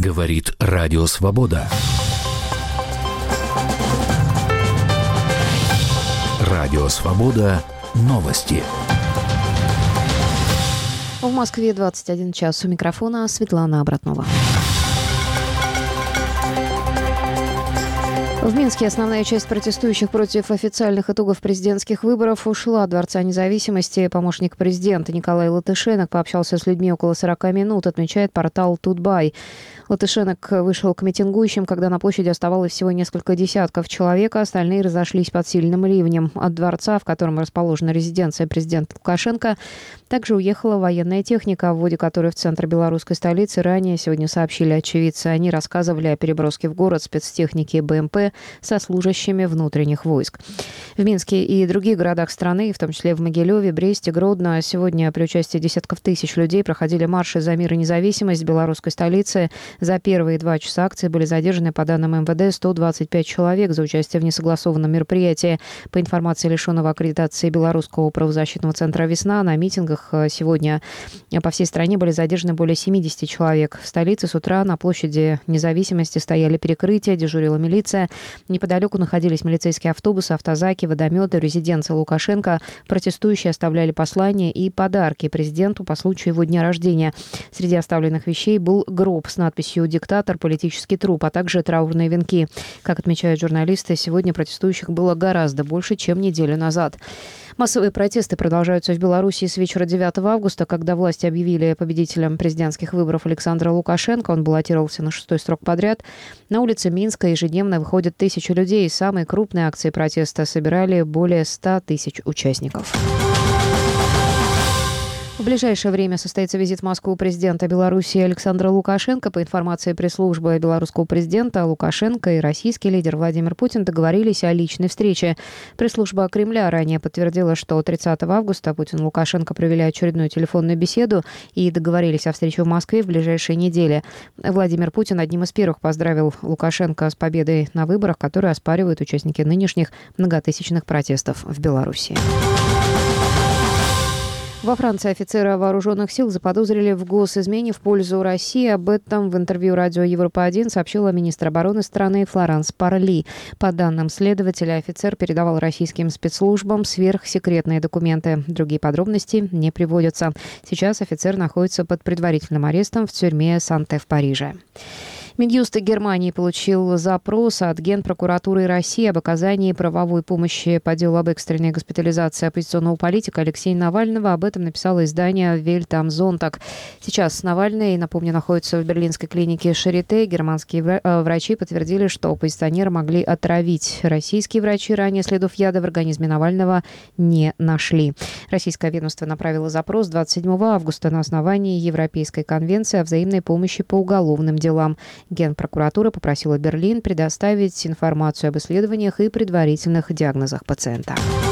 Говорит Радио Свобода. Радио Свобода. Новости. В Москве 21 час. У микрофона Светлана Обратнова. В Минске основная часть протестующих против официальных итогов президентских выборов ушла от Дворца независимости. Помощник президента Николай Латышенок пообщался с людьми около 40 минут, отмечает портал Тутбай. Латышенок вышел к митингующим, когда на площади оставалось всего несколько десятков человек, а остальные разошлись под сильным ливнем. От дворца, в котором расположена резиденция президента Лукашенко, также уехала военная техника, о вводе которой в центр белорусской столицы ранее сегодня сообщили очевидцы. Они рассказывали о переброске в город спецтехники БМП со служащими внутренних войск. В Минске и других городах страны, в том числе в Могилеве, Бресте, Гродно, сегодня при участии десятков тысяч людей проходили марши за мир и независимость в белорусской столице. За первые 2 часа акции были задержаны, по данным МВД, 125 человек за участие в несогласованном мероприятии. По информации лишенного аккредитации Белорусского правозащитного центра «Весна», на митингах сегодня по всей стране были задержаны более 70 человек. В столице с утра на площади независимости стояли перекрытия, дежурила милиция. Неподалеку находились милицейские автобусы, автозаки, водометы, резиденция Лукашенко. Протестующие оставляли послания и подарки президенту по случаю его дня рождения. Среди оставленных вещей был гроб с надписью «Диктатор, политический труп», а также траурные венки. Как отмечают журналисты, сегодня протестующих было гораздо больше, чем неделю назад. Массовые протесты продолжаются в Беларуси с вечера 9 августа, когда власти объявили победителем президентских выборов Александра Лукашенко. Он баллотировался на 6-й срок подряд. На улице Минска ежедневно выходят тысячи людей. Самые крупные акции протеста собирали более 100 тысяч участников. В ближайшее время состоится визит в Москву президента Беларуси Александра Лукашенко. По информации пресс-службы белорусского президента, Лукашенко и российский лидер Владимир Путин договорились о личной встрече. Пресс-служба Кремля ранее подтвердила, что 30 августа Путин и Лукашенко провели очередную телефонную беседу и договорились о встрече в Москве в ближайшие недели. Владимир Путин одним из первых поздравил Лукашенко с победой на выборах, которые оспаривают участники нынешних многотысячных протестов в Беларуси. Во Франции офицера вооруженных сил заподозрили в госизмене в пользу России. Об этом в интервью радио Европа-1 сообщила министр обороны страны Флоранс Парли. По данным следователя, офицер передавал российским спецслужбам сверхсекретные документы. Другие подробности не приводятся. Сейчас офицер находится под предварительным арестом в тюрьме Санте в Париже. Минюст Германии получил запрос от Генпрокуратуры России об оказании правовой помощи по делу об экстренной госпитализации оппозиционного политика Алексея Навального. Об этом написало издание «Вельт ам Зонтаг». Сейчас Навальный, напомню, находится в берлинской клинике Шарите. Германские врачи подтвердили, что оппозиционера могли отравить. Российские врачи ранее следов яда в организме Навального не нашли. Российское ведомство направило запрос 27 августа на основании Европейской конвенции о взаимной помощи по уголовным делам. Генпрокуратура попросила Берлин предоставить информацию об исследованиях и предварительных диагнозах пациента.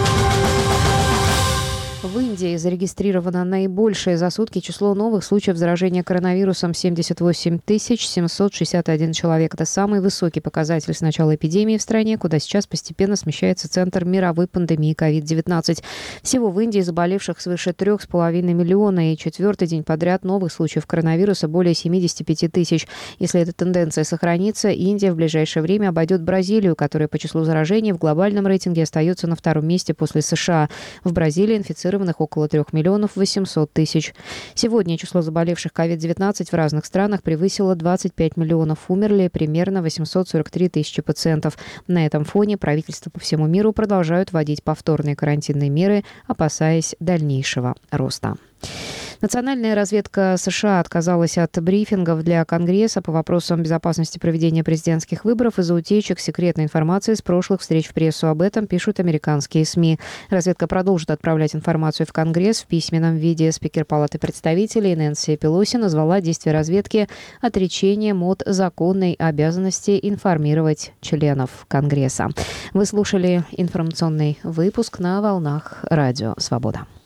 В Индии зарегистрировано наибольшее за сутки число новых случаев заражения коронавирусом – 78 761 человек. Это самый высокий показатель с начала эпидемии в стране, куда сейчас постепенно смещается центр мировой пандемии COVID-19. Всего в Индии заболевших свыше 3,5 миллиона, и 4-й день подряд новых случаев коронавируса более 75 тысяч. Если эта тенденция сохранится, Индия в ближайшее время обойдет Бразилию, которая по числу заражений в глобальном рейтинге остается на 2-м месте после США. В Бразилии инфицированных около 3 миллионов 800 тысяч. Сегодня число заболевших COVID-19 в разных странах превысило 25 миллионов. Умерли примерно 843 тысячи пациентов. На этом фоне правительства по всему миру продолжают вводить повторные карантинные меры, опасаясь дальнейшего роста. Национальная разведка США отказалась от брифингов для Конгресса по вопросам безопасности проведения президентских выборов из-за утечек секретной информации с прошлых встреч в прессу. Об этом пишут американские СМИ. Разведка продолжит отправлять информацию в Конгресс в письменном виде. Спикер Палаты представителей Нэнси Пелоси назвала действия разведки отречением от законной обязанности информировать членов Конгресса. Вы слушали информационный выпуск на волнах Радио Свобода.